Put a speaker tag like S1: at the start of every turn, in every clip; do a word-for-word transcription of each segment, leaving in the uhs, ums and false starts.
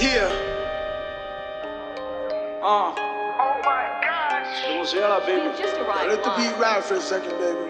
S1: Yeah. Uh. Oh my gosh. Vamos ela, baby. Let the beat ride for a second, baby.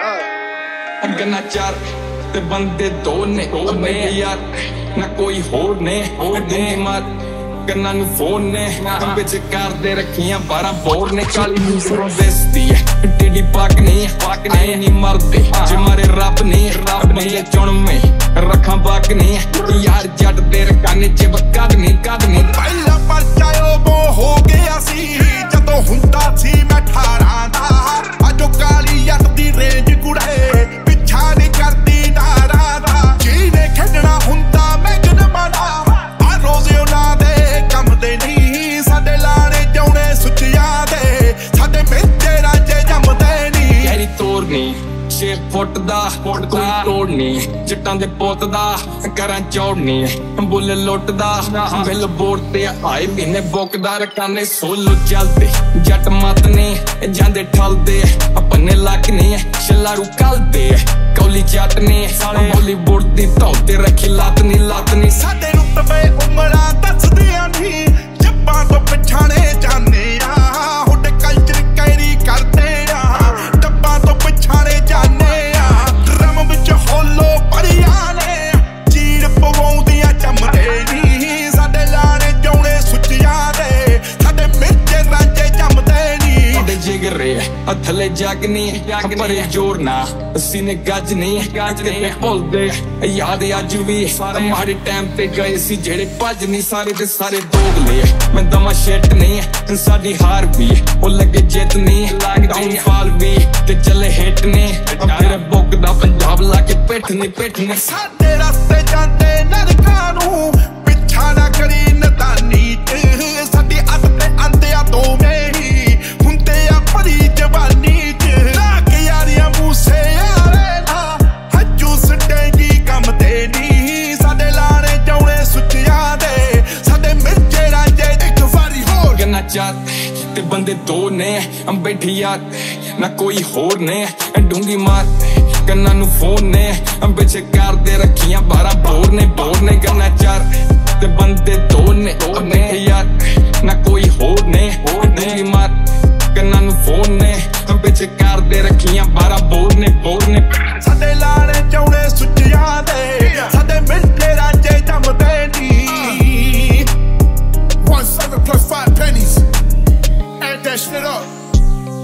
S1: Yeah.
S2: Gana char te bande do ne me yaar na koi hor ne de mar gana nu phone ne ਵਿੱਚ ਕਰਦੇ ਰੱਖੀਆਂ ਬਾਰਾਂ bore ਨੇ ਚਾਲੀ ਨੂੰ ਵੈਸਤੀ ਹੈ ਟੇਡੀ ਪਾਕ ਨਹੀਂ ਪਾਕ ਨਹੀਂ ਨਹੀਂ ਮਰਦੇ ਜੇ ਮਾਰੇ ਰੱਬ ਨੇ ਰੱਬ ਨੇ ਚੁਣਵੇਂ ਰੱਖਾਂ ਬਾਕ ਨਹੀਂ ਯਾਰ ਜੱਟ ਦੇ ਰਕਾਨੇ ਚ ਵਕਦ ਨਹੀਂ ਕਦ ਨਹੀਂ
S3: ਪਹਿਲਾ ਪਰਚਾ ਉਹ ਹੋ ਗਿਆ ਸੀ ਜਦੋਂ ਹੁੰਦਾ ਸੀ ਮੈਂ ਅਠਾਰਾਂ ਦਾ ਅਜੋ ਕਾਲੀ ਜੱਟ ਦੀ ਰੇਂਜ ਕੁੜੇ ਪਿੱਛਾ ਨਹੀਂ ਕਰਦੀ ਨਾਰਾ ਦਾ ਜਿਹਨੇ ਖੇਡਣਾ ਹੁੰਦਾ ਮੈਂ ਜਨਮਾਨਾ ਆ ਰੋਜ਼ੇ ਉਹਨਾਂ ਦੇ ਕੰਮ ਦੇ ਨਹੀਂ ਸਾਡੇ ਲਾਣੇ ਜਾਉਣੇ ਸੁੱਚਿਆਂ ਦੇ ਸਾਡੇ ਮੇਚੇ ਰਾਜੇ ਜੰਮਦੇ ਨਹੀਂ
S2: ਯਾਰੀ ਤੋਰ ਨਹੀਂ ਛੇ ਫੁੱਟ ਦਾ ਕੋਈ ਤੋੜ ਨਹੀਂ ਜੱਟਾਂ ਦੇ ਪੁੱਤ ਦਾ ਕਰਾਂ ਚੌੜਨੀ ਬੁੱਲ ਲੁੱਟਦਾ ਬਿੱਲ ਬੋਰਡ ਤੇ ਆਏ ਮਹੀਨੇ ਬੁੱਕਦਾ ਰਕਾਨੇ ਸੋਲੋ ਚੱਲਦੇ ਜੱਟ ਮਤ ਨੇ ਜਾਂਦੇ ਠਲਦੇ ਆਪਣੇ ਲੱਕ ਨੇ ਛਲਾਰੂ ਕਲਦੇ ਕੌਲੀ ਜੱਟ ਨੇ ਬਾਲੀਵੁੱਡ ਦੀ ਧੌ ਤੇ ਰੱਖੀ ਲੱਤ ਨੀ ਲੱਤ ਨੀ
S3: ਸਾਡੇ ਰੁਤਬੇ ਉਮਰਾਂ ਦੱਸਦੀਆਂ ਨਹੀਂ ਜੱਬਾਂ ਤੋਂ ਪਛਾਣੇ ਜਾਂਦੇ ਆ ਹੁੱਡ ਕਲਚਰ ਕੈਰੀ ਕਰਦੇ ਆ ਡੱਬਾਂ ਤੋਂ ਪਛਾਣੇ ਜਾਂਦੇ ਆ ਡਰਮ ਵਿੱਚ ਹੋਲੋ ਪੜੀਆਂ ਨੇ ਚੀੜ ਪਵਾਉਂਦੀਆਂ ਜੰਮਦੇ ਨਹੀਂ ਸਾਡੇ ਲਾਣੇ ਜਾਉਣੇ ਸੁੱਚਿਆਂ ਦੇ ਸਾਡੇ ਮਿਰਚੇ ਰਾਂਝੇ ਜੰਮਦੇ ਨਹੀਂ
S2: ਸਾਡੇ ਜਿਗਰੇ ਅਥਲੇ ਜਗ ਨਹੀਂ ਪਰੇ ਜੋਰ ਨਾ ਸੀਨੇ ਗੱਜ ਨਹੀਂ ਗੱਜ ਤੇ ਭੁੱਲਦੇ ਯਾਦ ਅੱਜ ਵੀ ਮਾੜੇ ਟਾਈਮ ਤੇ ਗਏ ਸੀ ਜਿਹੜੇ ਭੱਜ ਨਹੀਂ ਸਾਰੇ ਦੇ ਸਾਰੇ ਦੋਗਲੇ ਮੈਂ ਦਮਾ ਸ਼ਿਟ ਨਹੀਂ ਸਾਡੀ ਹਾਰ ਵੀ ਉਹ ਲੱਗੇ ਜਿੱਤ ਨਹੀਂ ਡਾਊਨ ਫਾਲ ਵੀ ਤੇ ਚੱਲੇ ਹਿੱਟ ਨੇ ਤੇਰੇ ਬੁੱਕ ਦਾ ਪੰਜਾਬ ਲਾ ਕੇ ਪਿੱਠ ਨਹੀਂ ਪਿੱਠ ਨਹੀਂ
S3: ਸਾਡੇ ਰਸਤੇ ਜਾਂਦੇ ਨਰਕਾਂ ਨੂੰ ਪਿੱਛਾ ਨਾ ਕਰੀ ਨਦਾਨੀ ਚ ਸਾਡੀ ਅੱਤ ਤੇ ਆਂਦਿਆ ਦੋਵੇਂ ਹੀ ਹੁੰਦੇ ਆ ਭਰੀ ਜਵਾਨੀ ਚ ਲਾਕ ਯਾਰੀਆਂ ਮੂਸੇ ਯਾਰੇ ਨਾ ਹੱਜੂ ਸਟੇਂਗੀ ਕੰਮ ਤੇ ਨਹੀਂ ਸਾਡੇ ਲਾਣੇ ਜਾਉਣੇ ਸੁੱਚਿਆਂ ਦੇ ਸਾਡੇ ਮਿਰਚੇ ਰਾਂਝੇ ਇੱਕ ਵਾਰੀ ਹੋਰ
S2: ਗਨਾ ਚਾਤ ਤੇ ਬੰਦੇ ਦੋ ਨੇ ਬੈਠੀ ਯਾਰ ਨਾ ਕੋਈ ਹੋਰ ਨੇ ਡੂੰਗੀ ਮਾਰ ਕੰਨਾਂ ਨੂੰ ਫੋਨ ਨੇ ਵਿੱਚ ਕਰਦੇ ਰੱਖੀਆਂ ਬਾਰਾਂ ਬੋਰ ਨੇ ਬੋਰ ਨੇ ਗਨਾ ਚਾਰ ਤੇ ਬੰਦੇ ਦੋ ਨੇ ਬੈਠੇ ਯਾਰ ਨਾ ਕੋਈ ਹੋਰ ਨੇ ਡੂੰਗੀ ਮਾਰ ਕੰਨਾਂ ਨੂੰ ਫੋਨ ਨੇ ਵਿੱਚ ਕਰਦੇ ਰੱਖੀਆਂ ਬਾਰਾਂ ਬੋਰ ਨੇ ਬੋਰ ਨੇ
S3: ਸਾਡੇ ਲਾਣੇ ਜਾਉਣੇ ਸੁੱਚਿਆਂ ਦੇ ਸਾਡੇ ਮਿਰਚੇ ਰਾਂਝੇ ਜੰਮਦੇ ਨਹੀਂ
S4: One seven plus five pennies. Add that shit up.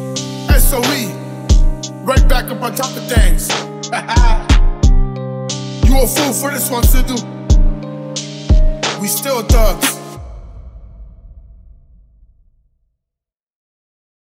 S4: S O E. Right back up on top of things. You a fool for this one, Sidhu. We still thugs.